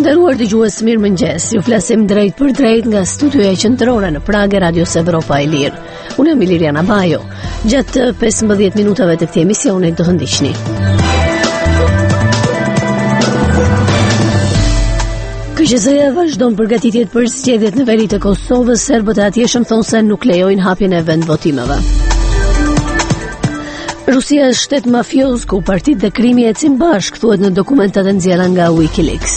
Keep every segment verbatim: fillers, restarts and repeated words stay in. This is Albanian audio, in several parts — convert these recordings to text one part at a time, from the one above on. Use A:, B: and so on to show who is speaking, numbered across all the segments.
A: Nderuar dëgjues, mirëmëngjes. Ju flasim drejt për drejt nga studioja qendrore në Pragë Radios Evropa e Lirë. Unë jam Iliriana Bajo. Gjatë pesëmbëdhjetë minutave të këtij emisioni do të ndiqni. K Q Z-ja vazhdon përgatitjet për zgjedhjet në veri të Kosovës. Serbët e atjeshëm thonë se nuk lejojnë hapjen e vendvotimeve. Rusia është shtet mafioz ku partitë dhe krimi ecin bashkë, thuhet në dokumentat e nxjerra nga Wikileaks.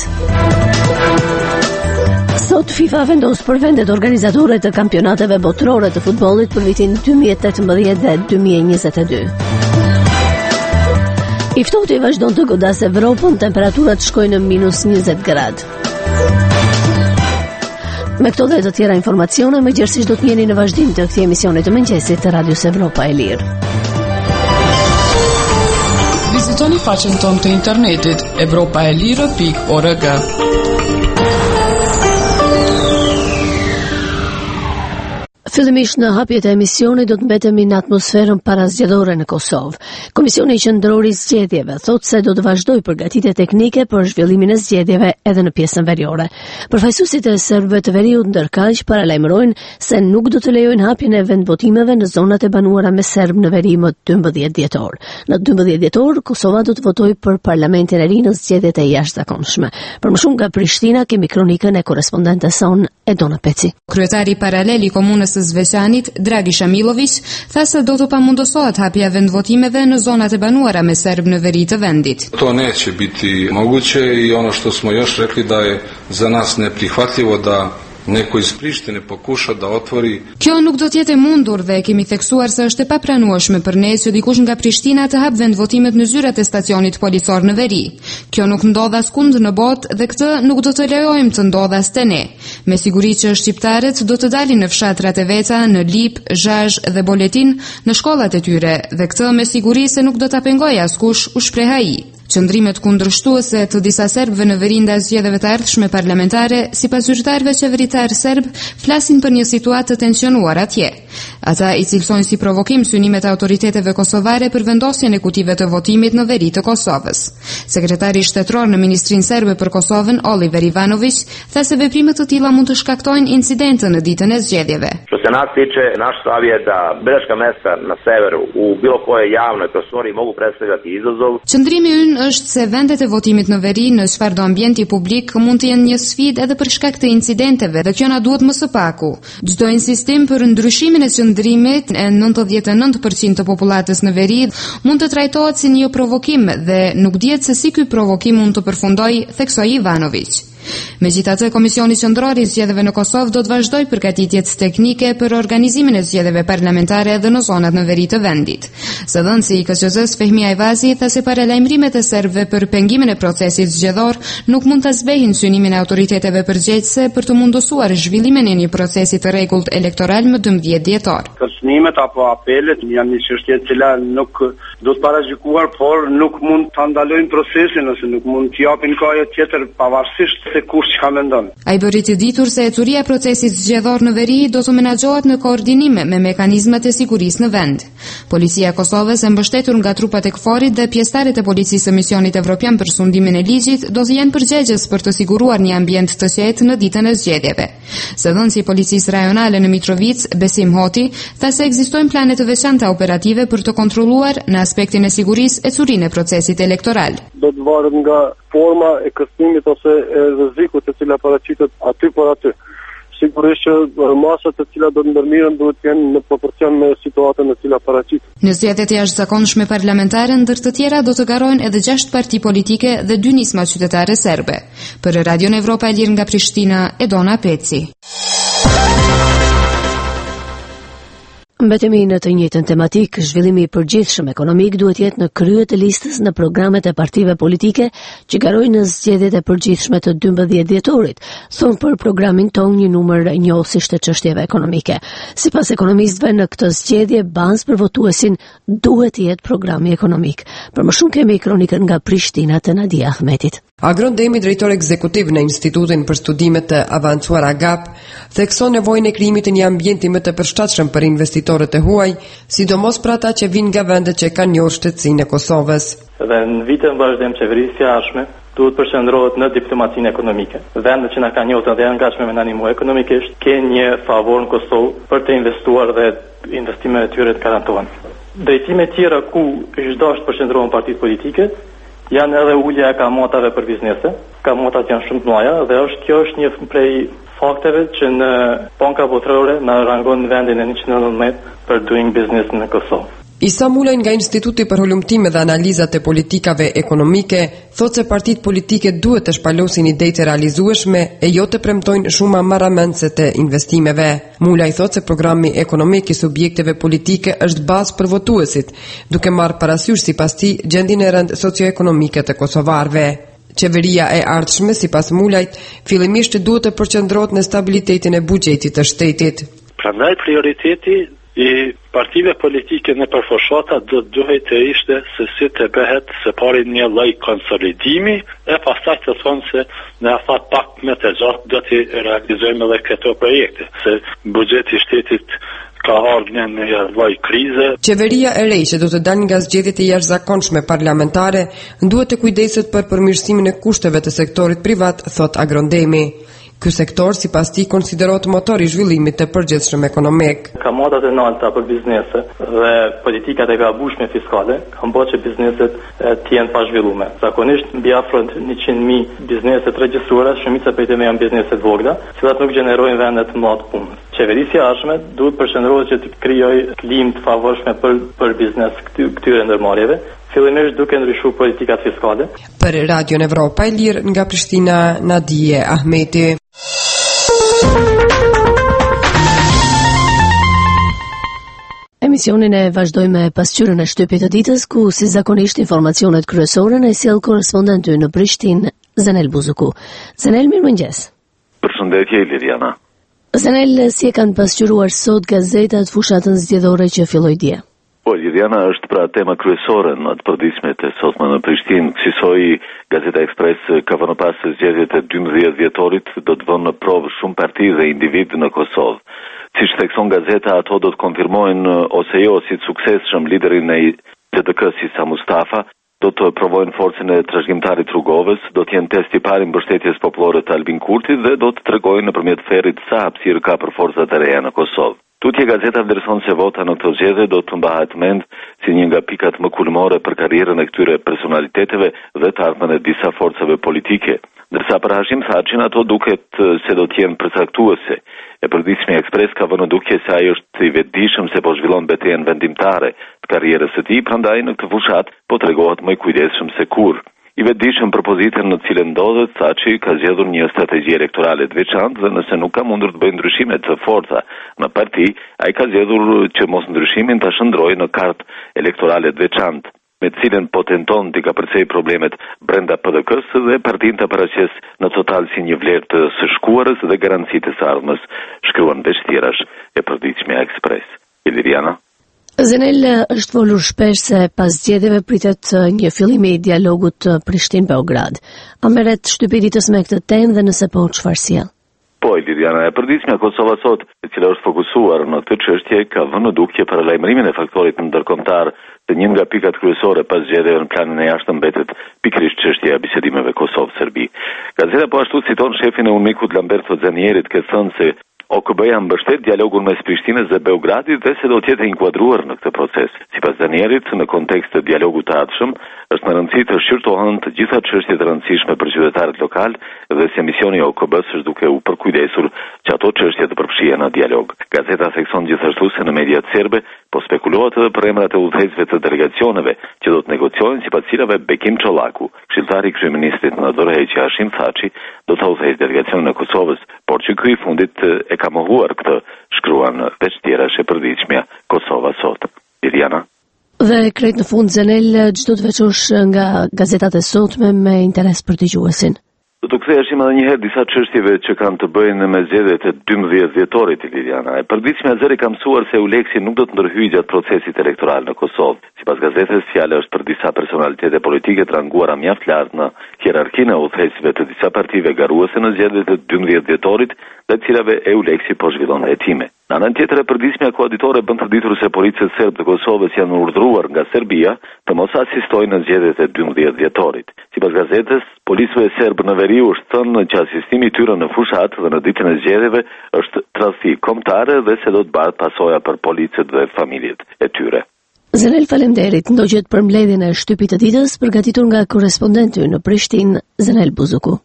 A: Sot FIFA vendos për vendet organizatore të kampionateve botërore të futbollit për vitin dy mijë e tetëmbëdhjetë dhe dy mijë e njëzet e dy. I ftohti vazhdon të godasë Evropën, temperaturat shkojnë në minus njëzet gradë. Me këto dhe të tjera informacione, më gjërësisht do të jeni në vazhdim të këtij emisioni të mëngjesit të Radios Evropa e Lirë.
B: Vizitoni faqen tonë të internetit evropaelire pikë org.
A: Fillimisht në hapjet e emisionit do të mbetemi në atmosferën parazgjedhore në Kosovë. Komisioni Qendror i Zgjedhjeve thotë se do të vazhdoj përgatitje teknike për zhvillimin e zgjedhjeve edhe në pjesën veriore. Përfaqësuesit e serbëve të veriut ndërkaq paralajmërojnë se nuk do të lejojnë hapjen e vendvotimeve në zonat e banuara me serb në veri më dymbëdhjetë dhjetor. Në dymbëdhjetë dhjetor Kosova do të votojë për parlamentin e ri në zgjedhjet e jashtëzakonshme. Për më shumë nga Prishtina kemi kronikën e korrespondentes son Edona Peci.
C: Kryetari paralel i komunës së Zveçanit, Dragi Shamilović, tha se do të pamundosohet hapja vendvotimeve në zonat e banuara me serb në veri të vendit.
D: To neće biti moguće i ono što smo još rekli da je za nas neprihvatljivo da neko iz Prištine pokuša da otvori.
C: Kjo nuk do të jetë e mundur dhe kemi theksuar se është e papranueshme për ne që dikush nga Prishtina të hap vendvotimet në zyrat e stacionit policor në veri. Kjo nuk ndodh askund në botë dhe këtë nuk do të lejojmë të ndodh as te ne. Me siguri që shqiptarët do të dalin në fshatrat e veta, në Lip, Zhazh dhe Boletin, në shkollat e tyre dhe këtë me siguri se nuk do ta pengojë askush, u shpreh ai. Qëndrimet kundërshtuese të disa serbëve në veri ndaj zgjedhjeve të ardhshme parlamentare, sipas zyrtarëve qeveritar serb, flasin për një situatë të tensionuar atje. Ata i cilësojnë si provokim synimet e autoriteteve kosovare për vendosjen e kutive të votimit në veri të Kosovës. Sekretari shtetror në Ministrinë Serbe për Kosovën, Oliver Ivanović, tha se veprime të tilla mund të shkaktojnë incidente në ditën e zgjedhjeve.
E: Što se nas tiče, naš stav je da biračka mesta na severu u bilo kojoj javnoj prostoriji mogu predstavljati izazov.
C: Qëndrimi ynë është se vendet e votimit në veri në çfarëdo ambienti publik mund të jenë një sfidë edhe për shkak të incidenteve dhe kjo na duhet më së paku. Çdo insistim për ndryshimin e qëndrimit e nëntëdhjetë e nëntë përqind të popullatës në veri mund të trajtohet si një provokim dhe nuk dihet se si ky provokim mund të përfundojë, theksoi Ivanović. Megjithatë, Komisioni Qendror i Zgjedhjeve në Kosovë do të vazhdojë përgatitjet teknike për organizimin e zgjedhjeve parlamentare edhe në zonat në veri të vendit. Zëdhënësi i K Q Z-s Fehmi Ajvazi tha se paralajmërimet e serbëve për pengimin e procesit zgjedhor nuk mund ta zbehin synimin e autoriteteve përgjegjëse për të mundësuar zhvillimin e një procesi të rregullt elektoral më dymbëdhjetë dhjetor.
F: Kërcënimet apo apelet janë një çështje e cila nuk do të paragjykuar, por nuk mund ta ndalojnë procesin ose nuk mund të japin kohë tjetër pavarësisht se kush çka mendon.
C: Ai bëri të ditur se ecuria e procesit zgjedhor në veri do të menaxhohet në koordinim me mekanizmat e sigurisë në vend. Policia e Kosovës, e mbështetur nga trupat e K F O R-it dhe pjesëtarët e policisë së misionit evropian për sundimin e ligjit, do të jenë përgjegjës për të siguruar një ambient të qetë në ditën e zgjedhjeve. Zëdhënësi i policisë rajonale në Mitrovic, Besim Hoti, tha se ekzistojnë plane të veçanta operative për të kontrolluar në aspektin e sigurisë ecurinë e procesit elektoral.
F: Do të varet nga forma e kërcënimit ose e rrezikut të cila paraqitet aty por aty. Sigurisht që masat të cilat do të ndërmirën duhet të jenë në proporcion me situatën e cila paraqitet.
C: Në zgjedhjet e jashtëzakonshme parlamentare, ndër të tjera do të garojnë edhe gjashtë parti politike dhe dy nisma qytetare serbe. Për Radion Evropa e Lirë nga Prishtina, Edona Peci.
A: Mbetemi në të njëjtën tematik, zhvillimi i përgjithshëm ekonomik duhet jetë në krye të listës në programet e partive politike që garojnë në zgjedhjet e përgjithshme të dymbëdhjetë dhjetorit, thonë për programin ton një numër njohësish të çështjeve ekonomike. Sipas ekonomistëve, në këtë zgjedhje bazë për votuesin duhet të jetë programi ekonomik. Për më shumë kemi kronikën nga Prishtina të Nadia Ahmetit.
G: Agron Demi, drejtor ekzekutiv në Institutin për Studimet të Avancuara A G A P, thekson nevojën e krijimit të një ambienti më të përshtatshëm për investitorët e huaj, sidomos për ata që vinë nga vendet që kanë njohur shtetësinë e Kosovës.
H: Dhe në vitën vazhdim qeverisja jashtme duhet përqendrohet në diplomacinë ekonomike. Vendet që na kanë njohur dhe janë gatshme me na ndihmu ekonomikisht, kanë një favor në Kosovë për të investuar dhe investimet e tyre të garantohen. Drejtime tjera ku është dashur përqendrohen partitë politike janë edhe ulja e kamotave për biznese. Kamotat janë shumë të mëdha dhe është kjo është një prej fakteve që në banka botërore na rangon në vendin e njëqind e nëntëmbëdhjetë për doing business në Kosovë.
G: Isa Mulaj nga Instituti për Hulumtime dhe Analizat e Politikave Ekonomike thotë se partitë politike duhet të shpalosin ide të realizueshme e jo të premtojnë shuma marramendse të investimeve. Mulaj thotë se programi ekonomik i subjekteve politike është bazë për votuesit, duke marrë parasysh sipas tij gjendjen e rëndë socioekonomike të kosovarëve. Qeveria e ardhshme, sipas Mulajt, fillimisht duhet të përqendrohet në stabilitetin e buxhetit të shtetit.
I: Prandaj prioriteti i partive politike në përfoshata do të duhet të ishte se si të bëhet së pari një lloj konsolidimi e pastaj të thonë se në afat pak më të gjatë do të realizojmë edhe këto projekte, se buxheti i shtetit ka ardhur në një lloj krize.
G: Qeveria e re që do të dalë nga zgjedhjet e jashtëzakonshme parlamentare duhet të kujdeset për përmirësimin e kushteve të sektorit privat, thot Agrondemi. Ky sektor, sipas tij, konsiderohet motor i zhvillimit të përgjithshëm ekonomik.
H: Kamotat e larta për biznese dhe politikat e gabueshme fiskale kanë bërë që bizneset të jenë pa zhvilluar. Zakonisht mbi afro njëqind mijë biznese të regjistruara, shumica prej tyre janë biznese të vogla, të cilat nuk gjenerojnë vende të mëdha të punës. Qeverisja e ardhshme duhet përqendrohet që të krijojë klimë të favorshme për për biznes këtyre ndërmarrjeve, fillimisht duke ndryshuar politikat fiskale.
G: Për Radion Evropa e Lirë nga Prishtina, Nadije Ahmeti.
A: Emisionin e vazhdojmë me pasqyrën e shtypit të ditës, ku si zakonisht informacionet kryesore në sjell korrespondenti në Prishtinë, Zenel Buzuku. Zenel, mirëmëngjes.
J: Përshëndetje, Liliana.
A: Zenel, si e kanë pasqyruar sot gazetat fushatën zgjedhore që filloi dje?
J: Po, Liliana, është pra tema kryesore në të përditshmet e sotme në Prishtinë. Kësaj Gazeta Ekspres ka vënë pas se zgjedhjet e dymbëdhjetë dhjetorit do të vënë në provë shumë parti dhe individ në Kosovë. Siç thekson gazeta, ato do të konfirmojnë ose jo si të suksesshëm liderin e P D K-s Isa Mustafa, do të provojnë forcën e trashëgimtarit Rrugovës, do të jenë testi i parë i mbështetjes popullore të Albin Kurtit dhe do të tregojnë nëpërmjet ferrit sa hapësirë ka për forcat e reja në Kosovë. Tutje gazeta vlerëson se vota në këto zgjedhje do të mbahet mend si një nga pikat më kulmore për karrierën e këtyre personaliteteve dhe të ardhmen e disa forcave politike. Ndërsa për Hashim Thaçin ato duket se do të jenë përcaktuese. E përditshmi Ekspres ka vënë dukje se ai është i vetëdijshëm se po zhvillon betejën vendimtare të karrierës së tij, prandaj në këtë fushat po tregohet më i kujdesshëm se kur. I vetëdijshëm për pozitën në të cilën ndodhet, Thaçi ka zgjedhur një strategji elektorale të veçantë dhe nëse nuk ka mundur të bëjë ndryshime të forta në parti, ai ka zgjedhur që mos ndryshimin ta shndrojë në kartë elektorale të veçantë, me të cilën po tenton t'i kapërcej problemet brenda P D K-s dhe partinë të paraqes në total si një vlerë të së shkuarës dhe garancitë të së ardhmës, shkruan veç tjerash e përditshmi Ekspres. Iliriana.
A: Zenel, është folur shpesh se pas zgjedhjeve pritet një fillim i dialogut Prishtinë-Beograd. A merret shtypi ditës me këtë temë dhe nëse po, çfarë sjell?
J: Po, Liliana, e përditshmja Kosova sot, e cila është fokusuar në këtë çështje, ka vënë dukje për lajmërimin e faktorit ndërkombëtar të një nga pikat kryesore pas zgjedhjeve në planin e jashtëm mbetet pikërisht çështja e bisedimeve Kosovë-Serbi. Gazeta po ashtu citon shefin e UNMIK-ut Lamberto Zanierit, që thënë se O K B-ja mbështet dialogun mes Prishtinës dhe Beogradit dhe se do të jetë inkuadruar në këtë proces. Sipas Zanierit, në kontekst të dialogut të ardhshëm, është në rëndësi të shqyrtohen të gjitha çështjet e rëndësishme për qytetarët lokal dhe se misioni i O K B-s është duke u përkujdesur që ato çështje të përfshihen në dialog. Gazeta thekson gjithashtu se në mediat serbe po spekulohet edhe për emrat e udhëheqësve të delegacioneve që do të negociojnë, sipas cilave Bekim Çollaku, këshilltari i kryeministit në dorëheqje Hashim Thaçi, do të udhëheqë delegacionin e Kosovës, por që ky i fundit e ka mohuar këtë, shkruan veç tjerash e përditshmja Kosova sot. Liliana.
A: Dhe krejt në fund, Zenel, çdo të veçosh nga gazetat e sotme me interes për dëgjuesin.
J: Do të ktheheshim edhe një herë disa çështjeve që kanë të bëjnë me zgjedhjet e dymbëdhjetë dhjetorit, Liliana. E përditshmja Zëri ka mësuar se Uleksi nuk do të ndërhyjë gjatë procesit elektoral në Kosovë. Sipas gazetës, fjala është për disa personalitete politike të ranguara mjaft lart në hierarkinë e udhëheqësve të disa partive garuese në zgjedhjet e dymbëdhjetë dhjetorit, dhe të cilave EULEX-i po zhvillon hetime. Në anën tjetër, e përditshmja koaditore bën të ditur se policët serb të Kosovës janë urdhëruar nga Serbia të mos asistojnë në zgjedhjet e dymbëdhjetë dhjetorit. Sipas gazetës, policëve serb në veri është thënë që asistimi i tyre në fushat dhe në ditën e zgjedhjeve është tradhti kombëtare dhe se do të bartë pasoja për policët dhe familjet e tyre.
A: Zenel, faleminderit. Ndogjet për mbledhjen e shtypit të ditës përgatitur nga korrespondenti në Prishtinë, Zenel Buzuku.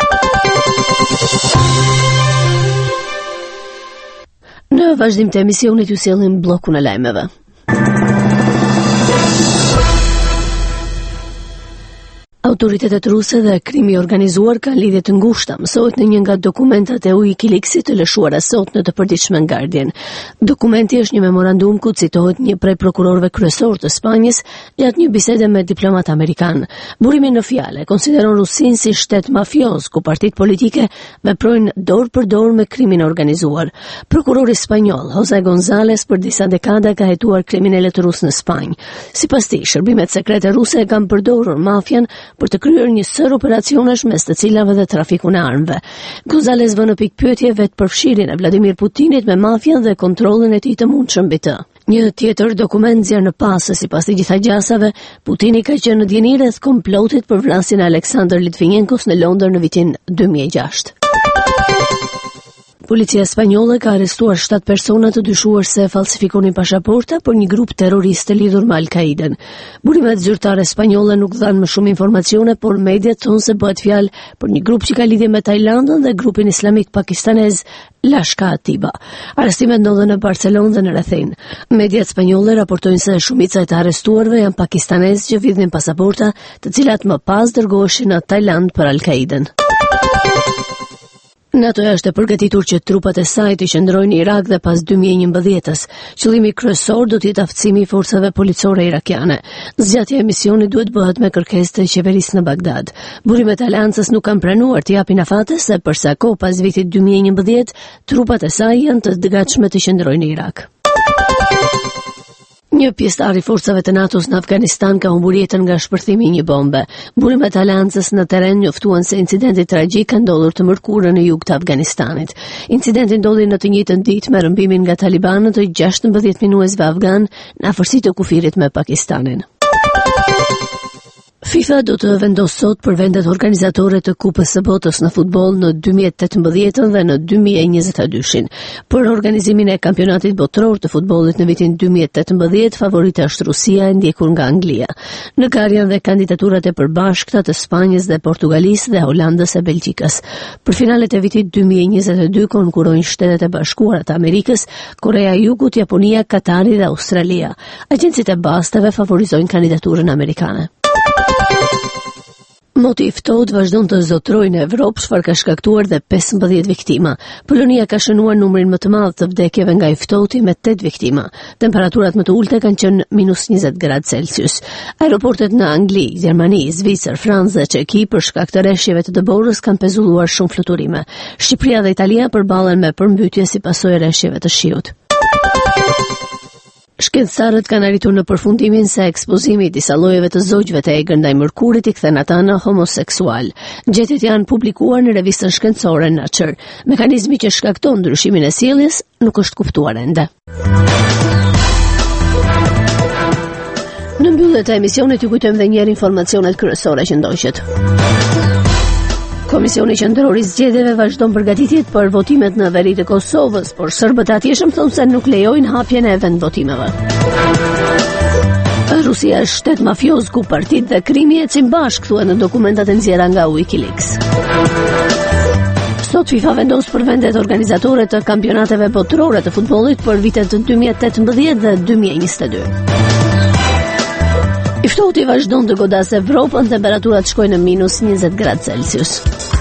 A: Në vazhdim të emisionit ju sjellim bllokun e lajmeve. Autoritetet ruse dhe krimi organizuar kanë lidhje të ngushta, mësohet në një nga dokumentat e Wikileaksit të lëshuara sot në të përditshmen Guardian. Dokumenti është një memorandum ku citohet një prej prokurorëve kryesor të Spanjës gjatë një bisede me diplomat amerikan. Burimi në fjalë konsideron Rusinë si shtet mafioz ku partitë politike veprojnë dorë për dorë me krimin organizuar. Prokurori spanjoll José González për disa dekada ka hetuar kriminalët rusë në Spanjë. Sipas tij, shërbimet sekrete ruse kanë përdorur mafian për të kryer një sër operacionesh mes të cilave dhe trafikun e armëve. González vë në pikpyetje vetë përfshirjen e Vladimir Putinit me mafian dhe kontrollin e tij të mundshëm mbi të. Një tjetër dokument nxjerr në pas se sipas të gjitha gjasave, Putini ka qenë në djeni rreth komplotit për vrasjen e Aleksandr Litvinenkos në Londër në vitin dy mijë e gjashtë. Policia spanjolle ka arrestuar shtatë persona të dyshuar se falsifikonin pasaporta për një grup terrorist të lidhur me Al-Qaiden. Burimet zyrtare spanjolle nuk dhanë më shumë informacione, por mediat thonë se bëhet fjalë për një grup që ka lidhje me Tajlandën dhe grupin islamik pakistanez Lashkar-e-Taiba. Arrestimet ndodhen në Barcelonë dhe në rrethin. Mediat spanjolle raportojnë se shumica e të arrestuarve janë pakistanezë që vidhin pasaporta, të cilat më pas dërgoheshin në Tajland për Al-Qaiden. NATO është e përgatitur që trupat e saj të qëndrojnë në Irak dhe pas dy mijë e njëmbëdhjetës. Qëllimi kryesor do të jetë aftësimi i forcave policore irakiane. Zgjatja e misionit duhet bëhet me kërkesë të qeverisë në Bagdad. Burimet e aleancës nuk kanë pranuar të japin afate se për sa kohë pas vitit dy mijë e njëmbëdhjetë, trupat e saj janë të gatshme të qëndrojnë në Irak. Një pjesëtar i forcave të NATO-s në Afganistan ka humbur jetën nga shpërthimi i një bombe. Burimet e aleancës në terren njoftuan se incidenti tragjik ka ndodhur të mërkurën në jug të Afganistanit. Incidenti ndodhi në të njëjtën ditë me rrëmbimin nga talibanët të gjashtëmbëdhjetë minuesve afgan në afërsi të kufirit me Pakistanin. FIFA do të vendos sot për vendet organizatore të Kupës së Botës në futboll në dy mijë e tetëmbëdhjetë dhe në dy mijë e njëzet e dy. Për organizimin e kampionatit botror të futbollit në vitin dy mijë e tetëmbëdhjetë, favorite është Rusia, e ndjekur nga Anglia. Në garë janë dhe kandidaturat e përbashkëta të Spanjës dhe Portugalisë dhe Holandës e Belgjikës. Për finalet e vitit dy mijë e njëzet e dy konkurrojnë Shtetet e Bashkuara të Amerikës, Korea e Jugut, Japonia, Katari dhe Australia. Agjencitë e basteve favorizojnë kandidaturën amerikane. Moti i ftohtë vazhdon të zotrojë në Evropë, çfarë ka shkaktuar dhe pesëmbëdhjetë viktima. Polonia ka shënuar numrin më të madh të vdekjeve nga i ftohti me tetë viktima. Temperaturat më të ulta kanë qenë minus njëzet gradë Celsius. Aeroportet në Angli, Gjermani, Zvicër, Francë dhe Çeki për shkak të rreshjeve të dëborës kanë pezulluar shumë fluturime. Shqipëria dhe Italia përballen me përmbytje si pasojë e rreshjeve të shiut. Shkencëtarët kanë arritur në përfundimin se ekspozimi i disa llojeve të zogjve të egër ndaj mërkurit i kthen ata në homoseksual. Gjetjet janë publikuar në revistën shkencore Nature. Mekanizmi që shkakton ndryshimin e sjelljes nuk është kuptuar ende. Në mbyllje të emisionit ju kujtojmë edhe një herë informacionet kryesore që ndoqët. Komisioni Qendror i Zgjedhjeve vazhdon përgatitjet për votimet në veri të Kosovës, por serbët atjeshëm thonë se nuk lejojnë hapjen e vendvotimeve. Rusia është shtet mafioz ku partitë dhe krimi ecin bashkë, thuhet në dokumentat e nxjerra nga Wikileaks. Sot FIFA vendos për vendet organizatore të kampionateve botërore të futbollit për vitet dy mijë e tetëmbëdhjetë dhe dy mijë e njëzet e dy. I ftohti vazhdon të godasë Evropën, temperaturat shkojnë në minus njëzet gradë Celsius.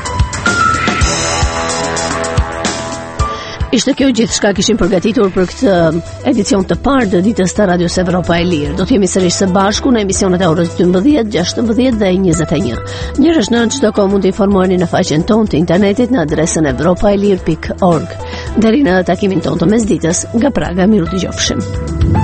A: Ishte kjo gjithçka kishim përgatitur për këtë edicion të parë të ditës të Radios Evropa e Lirë. Do të jemi sërish së bashku në emisionet e orës dymbëdhjetë, gjashtëmbëdhjetë dhe njëzet e një. Njërësh në çdo kohë mund të informoheni në faqen tonë të internetit në adresën evropaelir pikë org. Deri në takimin tonë të mesditës, nga Praga, miru dëgjofshim.